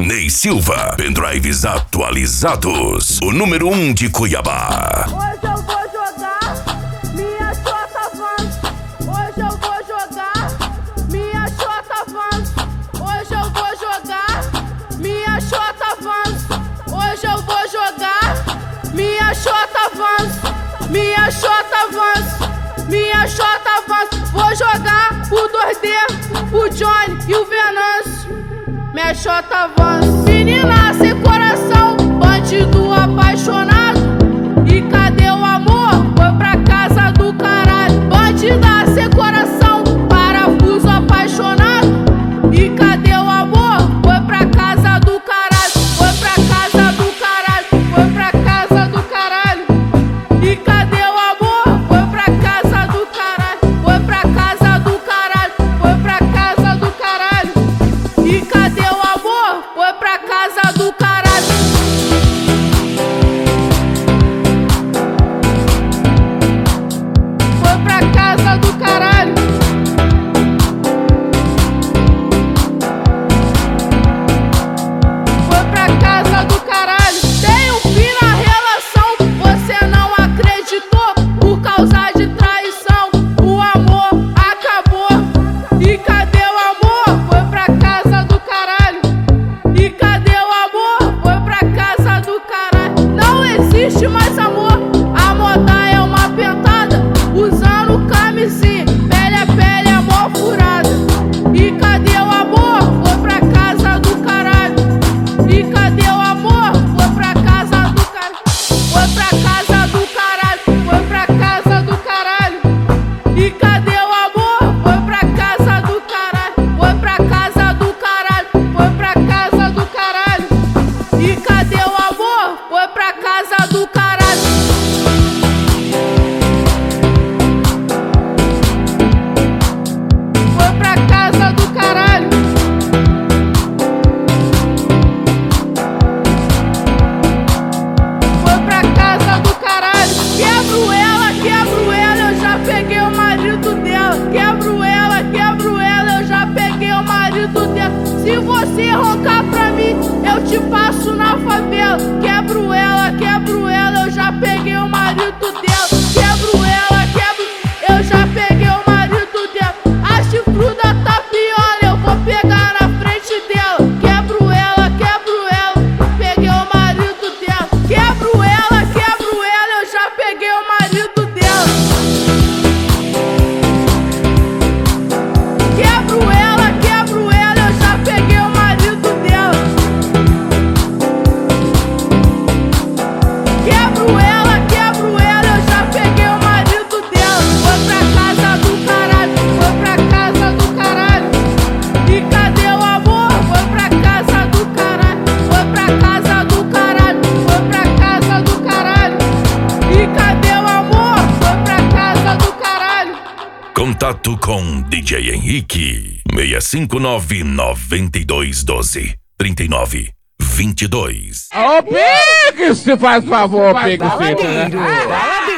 Ney Silva, pendrives atualizados. O número 1 de Cuiabá. Hoje eu vou jogar minha Xota Vans. Hoje eu vou jogar minha Xota Vans. Hoje eu vou jogar minha Xota Vans. Hoje eu vou jogar minha Xota Vans. Minha Xota Vans. Minha Xota Vans. Vou jogar o 2D, o Johnny e o Venâncio. Minha Xota Vans. Menina sem coração, bandido apaixonado. E cadê o amor? Foi pra casa do caralho. Bandida sem coração, parafuso apaixonado. E cadê o amor? Foi pra casa do caralho. Foi pra casa do caralho. Foi pra casa do caralho. E cadê o amor? Foi pra casa do caralho. Foi pra casa do caralho. Foi pra casa do caralho. E cadê o amor? Foi pra casa do caralho. Foi pra casa do caralho. Foi pra casa do caralho. Tem um fim na relação, você não acreditou. Por causa de traição, o amor acabou. E cadê o amor? Foi pra casa do caralho. E cadê o amor? Foi pra casa do caralho. Não existe mais amor, a moda é uma pentada. Usando camisinha, pele a pele, amor furada. E cadê o amor? Foi pra casa do caralho. E cadê o amor? Foi pra casa do caralho. Foi pra casa do caralho. Foi pra casa do caralho. E cadê o amor? Foi pra casa do caralho. Foi pra casa do caralho. Foi pra casa do caralho. E cadê o amor? Foi pra casa do caralho. Foi pra casa do caralho. Foi pra casa do caralho. Quebro ela, eu já peguei o marido dela. Quebro ela, eu já peguei o marido dela. Se você roncar pra mim, eu te passo na favela. Quebro ela, eu já peguei o marido dela. Quebro ela, eu já peguei o marido dela. A chifruda tá pior, eu vou pegar na frente dela. Quebro ela, peguei o marido dela. Quebro ela, eu já peguei o marido dela. Quebro ela, eu já peguei o marido dela. Quebro ela, eu já peguei o marido dela. Foi pra casa do caralho, foi pra casa do caralho. E cadê o amor? Foi pra casa do caralho, foi pra casa do caralho, foi pra casa do caralho. E cadê o amor? Foi pra casa do caralho. Contato com DJ Henrique. 659-9212-3922. Ô, Pix, se faz favor, Pix, né?